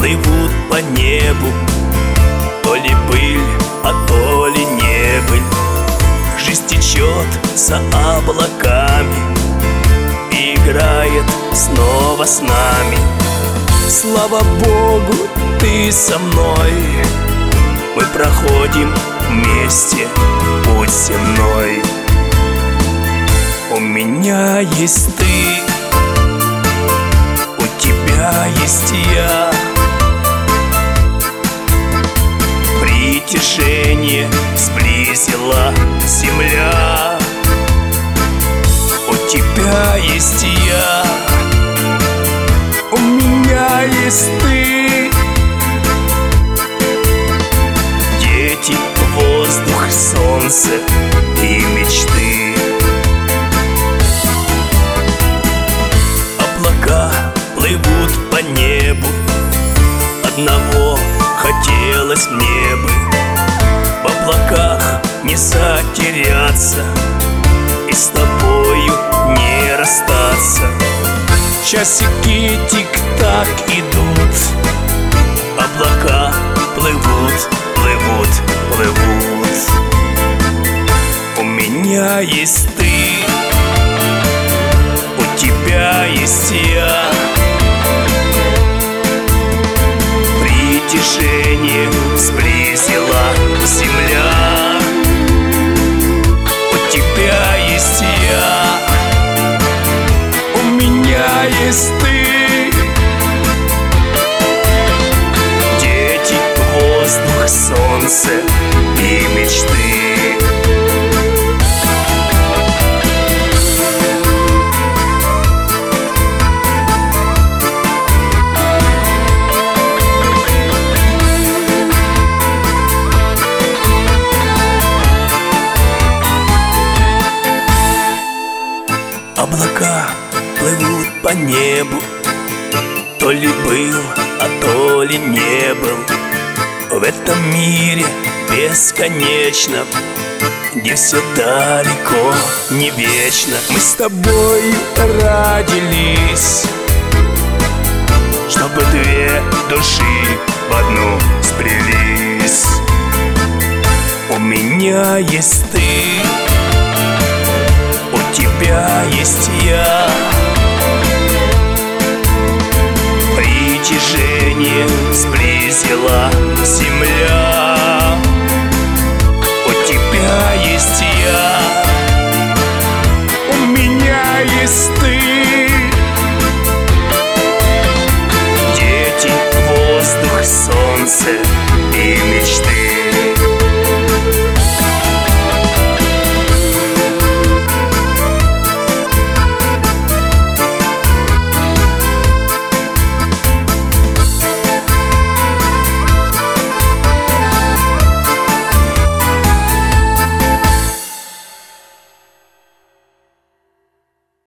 плывут по небу, то ли быль, а то ли не быль. Жизнь течет за облаками и играет снова с нами. Слава Богу, ты со мной, мы проходим вместе путь земной. У меня есть ты, у тебя есть я. Притяжение сблизила земля. У тебя есть я, у меня есть ты. Дети, воздух, солнце и мечты. Облака плывут по небу, одного хотелось мне бы. В облаках не затеряться и с тобою не расстаться. Часики тик-так идут, облака плывут, плывут, плывут. У меня есть ты, у тебя есть я. Притяжение сблизила земля. У тебя есть я, у меня есть ты. Дети, воздух, солнце и мечты. Облака плывут по небу, то ли был, а то ли не был. В этом мире бесконечно, где все далеко не вечно. Мы с тобой родились, чтобы две души в одну сплелись. У меня есть ты, у тебя есть я. Притяжение сблизила земля. У тебя есть я, у меня есть ты. Дети, воздух, солнце и мечты.